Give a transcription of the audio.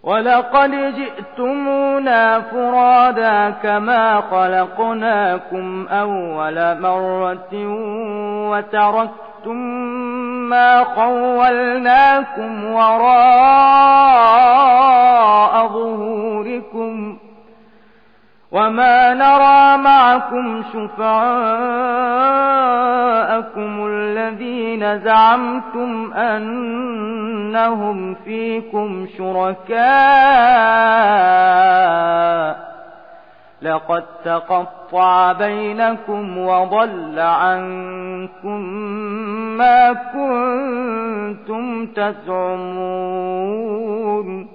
ولقد جئتمونا فرادا كما خلقناكم أول مرة وتركتم ما خولناكم وراء ظهوركم وما نرى معكم شفعاءكم الذين زعمتم أنهم فيكم شركاء لقد تقطع بينكم وضل عنكم ما كنتم تزعمون